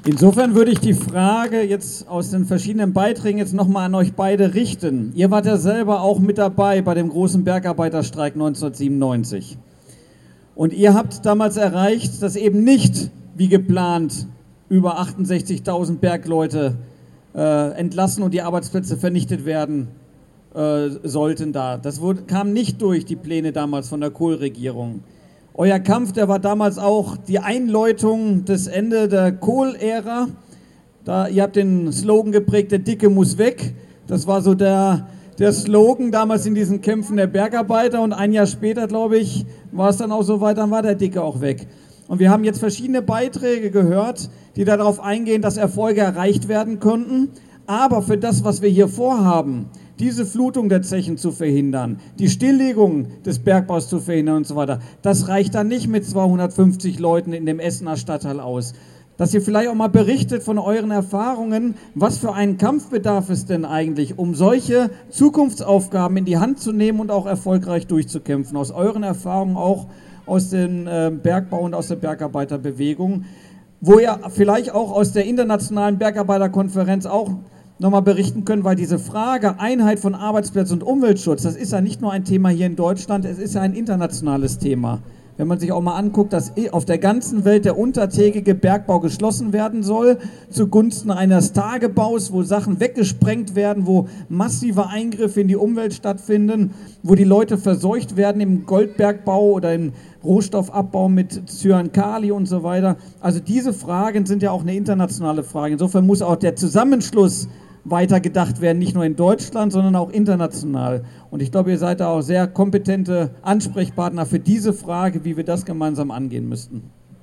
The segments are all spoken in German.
Insofern würde ich die Frage jetzt aus den verschiedenen Beiträgen jetzt nochmal an euch beide richten. Ihr wart ja selber auch mit dabei bei dem großen Bergarbeiterstreik 1997. Und ihr habt damals erreicht, dass eben nicht, wie geplant, über 68.000 Bergleute entlassen und die Arbeitsplätze vernichtet werden sollten da. Das kam nicht durch die Pläne damals von der Kohl-Regierung. Euer Kampf, der war damals auch die Einläutung des Ende der Kohl-Ära. Ihr habt den Slogan geprägt, der Dicke muss weg. Das war so der Slogan damals in diesen Kämpfen der Bergarbeiter. Und ein Jahr später, glaube ich, war es dann auch so weit, dann war der Dicke auch weg. Und wir haben jetzt verschiedene Beiträge gehört, die darauf eingehen, dass Erfolge erreicht werden konnten. Aber für das, was wir hier vorhaben, diese Flutung der Zechen zu verhindern, die Stilllegung des Bergbaus zu verhindern und so weiter, das reicht dann nicht mit 250 Leuten in dem Essener Stadtteil aus. Dass ihr vielleicht auch mal berichtet von euren Erfahrungen, was für einen Kampf bedarf es denn eigentlich, um solche Zukunftsaufgaben in die Hand zu nehmen und auch erfolgreich durchzukämpfen. Aus euren Erfahrungen auch aus dem Bergbau und aus der Bergarbeiterbewegung, wo ihr vielleicht auch aus der internationalen Bergarbeiterkonferenz auch nochmal berichten können, weil diese Frage Einheit von Arbeitsplätzen und Umweltschutz, das ist ja nicht nur ein Thema hier in Deutschland, es ist ja ein internationales Thema. Wenn man sich auch mal anguckt, dass auf der ganzen Welt der untertägige Bergbau geschlossen werden soll, zugunsten eines Tagebaus, wo Sachen weggesprengt werden, wo massive Eingriffe in die Umwelt stattfinden, wo die Leute verseucht werden im Goldbergbau oder im Rohstoffabbau mit Cyankali und so weiter. Also diese Fragen sind ja auch eine internationale Frage. Insofern muss auch der Zusammenschluss weitergedacht werden, nicht nur in Deutschland, sondern auch international. Und ich glaube, ihr seid da auch sehr kompetente Ansprechpartner für diese Frage, wie wir das gemeinsam angehen müssten.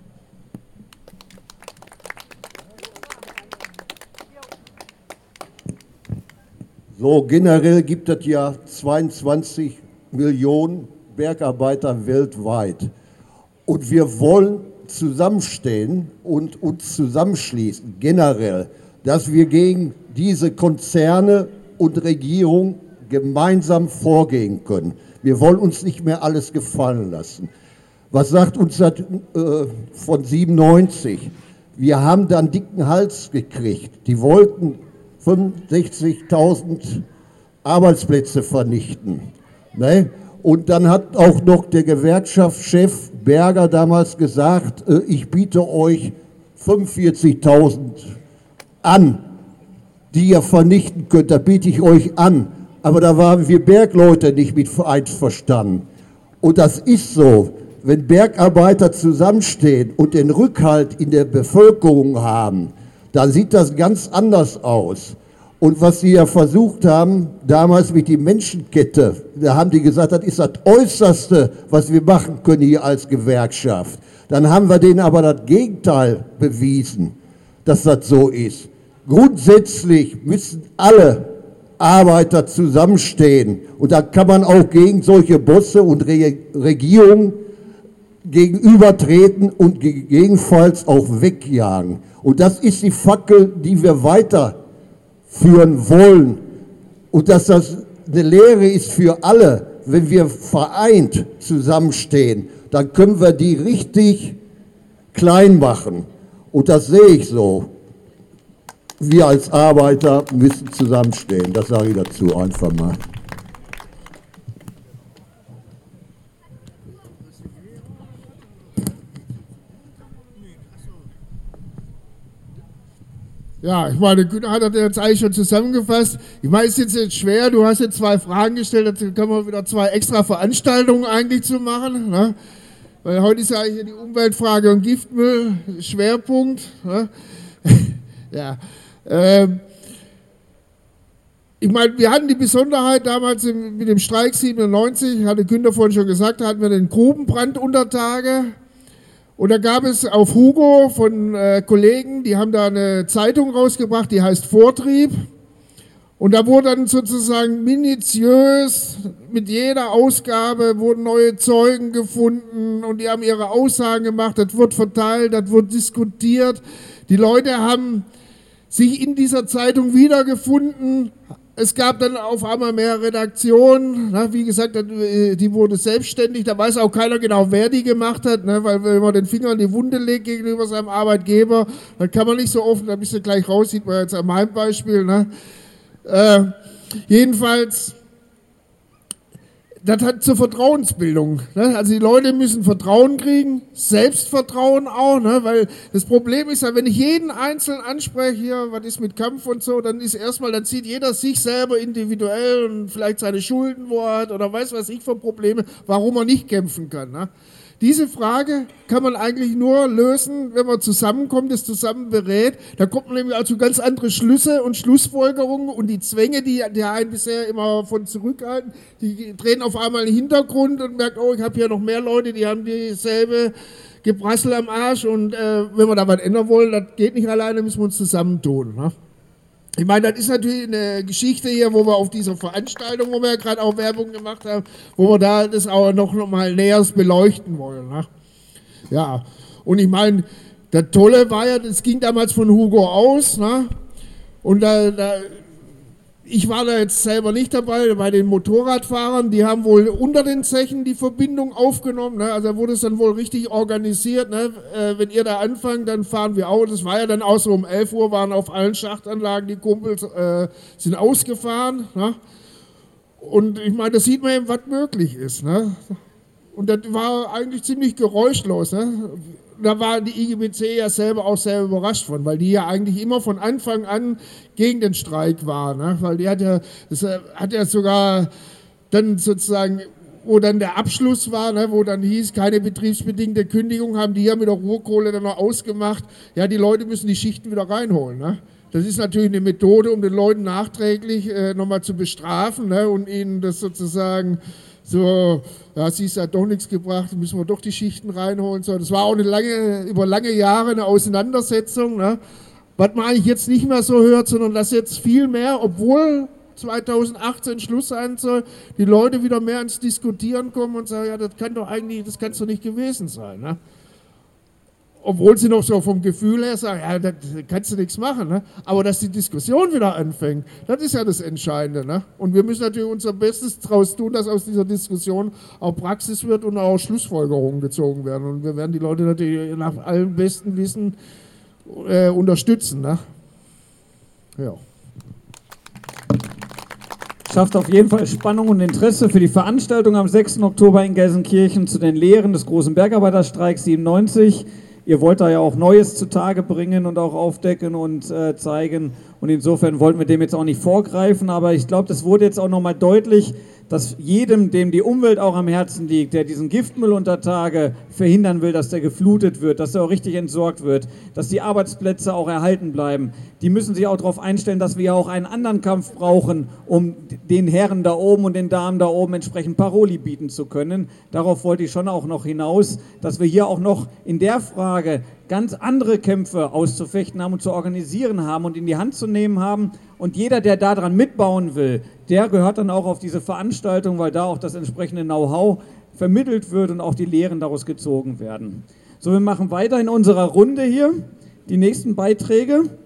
So, generell gibt es ja 22 Millionen Bergarbeiter weltweit. Und wir wollen zusammenstehen und uns zusammenschließen, generell, dass wir gegen diese Konzerne und Regierung gemeinsam vorgehen können. Wir wollen uns nicht mehr alles gefallen lassen. Was sagt uns das von 97? Wir haben da einen dicken Hals gekriegt. Die wollten 65.000 Arbeitsplätze vernichten. Ne? Und dann hat auch noch der Gewerkschaftschef Berger damals gesagt, ich biete euch 45.000 an, die ihr vernichten könnt, da biete ich euch an. Aber da waren wir Bergleute nicht mit einverstanden. Und das ist so, wenn Bergarbeiter zusammenstehen und den Rückhalt in der Bevölkerung haben, dann sieht das ganz anders aus. Und was sie ja versucht haben, damals mit der Menschenkette, da haben die gesagt, das ist das Äußerste, was wir machen können hier als Gewerkschaft. Dann haben wir denen aber das Gegenteil bewiesen, dass das so ist. Grundsätzlich müssen alle Arbeiter zusammenstehen. Und da kann man auch gegen solche Bosse und Regierungen gegenübertreten und gegebenenfalls auch wegjagen. Und das ist die Fackel, die wir weiterführen wollen. Und dass das eine Lehre ist für alle, wenn wir vereint zusammenstehen, dann können wir die richtig klein machen. Und das sehe ich so. Wir als Arbeiter müssen zusammenstehen. Das sage ich dazu einfach mal. Ja, ich meine, Günter hat das jetzt eigentlich schon zusammengefasst. Ich meine, es ist jetzt schwer, du hast jetzt 2 Fragen gestellt, dazu können wir wieder 2 extra Veranstaltungen eigentlich zu machen. Ne? Weil heute ist ja hier die Umweltfrage und Giftmüll Schwerpunkt. Ne? Ja. Ich meine, wir hatten die Besonderheit damals mit dem Streik 97, hatte Günter vorhin schon gesagt, da hatten wir den Grubenbrand unter Tage. Und da gab es auf Hugo von Kollegen, die haben da eine Zeitung rausgebracht, die heißt Vortrieb. Und da wurde dann sozusagen minutiös mit jeder Ausgabe wurden neue Zeugen gefunden und die haben ihre Aussagen gemacht, das wird verteilt, das wird diskutiert. Die Leute haben sich in dieser Zeitung wiedergefunden, Es gab dann auf einmal mehr Redaktionen, ne, wie gesagt, die wurde selbstständig, da weiß auch keiner genau, wer die gemacht hat, ne, weil wenn man den Finger in die Wunde legt gegenüber seinem Arbeitgeber, dann kann man nicht so offen, da bist du gleich raus, sieht man jetzt an meinem Beispiel. Ne. Jedenfalls, das hat zur Vertrauensbildung. Ne? Also die Leute müssen Vertrauen kriegen, Selbstvertrauen auch, ne? Weil das Problem ist ja, wenn ich jeden Einzelnen anspreche, hier, was ist mit Kampf und so, dann ist erstmal, dann sieht jeder sich selber individuell und vielleicht seine Schulden, wo er hat oder weiß was ich für Probleme, warum er nicht kämpfen kann. Ne? Diese Frage kann man eigentlich nur lösen, wenn man zusammenkommt, das zusammen berät. Da kommt man nämlich zu ganz andere Schlüsse und Schlussfolgerungen und die Zwänge, die einen bisher immer von zurückhalten, die drehen auf einmal in den Hintergrund und merkt, oh, ich habe hier noch mehr Leute, die haben dieselbe Gebrassel am Arsch und wenn wir da was ändern wollen, das geht nicht alleine, müssen wir uns zusammentun. Ne? Ich meine, das ist natürlich eine Geschichte hier, wo wir auf dieser Veranstaltung, wo wir ja gerade auch Werbung gemacht haben, wo wir da das auch noch mal näher beleuchten wollen. Ne? Ja, und ich meine, das Tolle war ja, das ging damals von Hugo aus, ne? Und ich war da jetzt selber nicht dabei, bei den Motorradfahrern, die haben wohl unter den Zechen die Verbindung aufgenommen, ne? Also wurde es dann wohl richtig organisiert, ne? Wenn ihr da anfangt, dann fahren wir auch, das war ja dann auch so um 11 Uhr, waren auf allen Schachtanlagen die Kumpels, sind ausgefahren, ne? Und ich meine, da sieht man eben, was möglich ist, ne? Und das war eigentlich ziemlich geräuschlos, ne? Da war die IGBC ja selber auch sehr überrascht von, weil die ja eigentlich immer von Anfang an gegen den Streik war, ne? Weil die hat ja sogar dann sozusagen, wo dann der Abschluss war, ne? Wo dann hieß, keine betriebsbedingte Kündigung, haben die ja mit der Ruhrkohle dann noch ausgemacht, ja, die Leute müssen die Schichten wieder reinholen, ne? Das ist natürlich eine Methode, um den Leuten nachträglich nochmal zu bestrafen, ne? Und ihnen das sozusagen so, ja, siehst, hat doch nichts gebracht, müssen wir doch die Schichten reinholen. So, das war auch über lange Jahre eine Auseinandersetzung, ne? Was man eigentlich jetzt nicht mehr so hört, sondern dass jetzt viel mehr, obwohl 2018 Schluss sein soll, die Leute wieder mehr ins Diskutieren kommen und sagen, ja, das kann doch nicht gewesen sein, ne? Obwohl sie noch so vom Gefühl her sagen, ja, da kannst du nichts machen. Ne? Aber dass die Diskussion wieder anfängt, das ist ja das Entscheidende. Ne? Und wir müssen natürlich unser Bestes daraus tun, dass aus dieser Diskussion auch Praxis wird und auch Schlussfolgerungen gezogen werden. Und wir werden die Leute natürlich nach allem besten Wissen unterstützen. Ne? Ja. Schafft auf jeden Fall Spannung und Interesse für die Veranstaltung am 6. Oktober in Gelsenkirchen zu den Lehren des großen Bergarbeiterstreiks 97. Ihr wollt da ja auch Neues zutage bringen und auch aufdecken und zeigen. Und insofern wollten wir dem jetzt auch nicht vorgreifen. Aber ich glaube, das wurde jetzt auch nochmal deutlich, dass jedem, dem die Umwelt auch am Herzen liegt, der diesen Giftmüll unter Tage verhindern will, dass der geflutet wird, dass er auch richtig entsorgt wird, dass die Arbeitsplätze auch erhalten bleiben. Die müssen sich auch darauf einstellen, dass wir ja auch einen anderen Kampf brauchen, um den Herren da oben und den Damen da oben entsprechend Paroli bieten zu können. Darauf wollte ich schon auch noch hinaus, dass wir hier auch noch in der Frage ganz andere Kämpfe auszufechten haben und zu organisieren haben und in die Hand zu nehmen haben. Und jeder, der daran mitbauen will, der gehört dann auch auf diese Veranstaltung, weil da auch das entsprechende Know-how vermittelt wird und auch die Lehren daraus gezogen werden. So, wir machen weiter in unserer Runde hier. Die nächsten Beiträge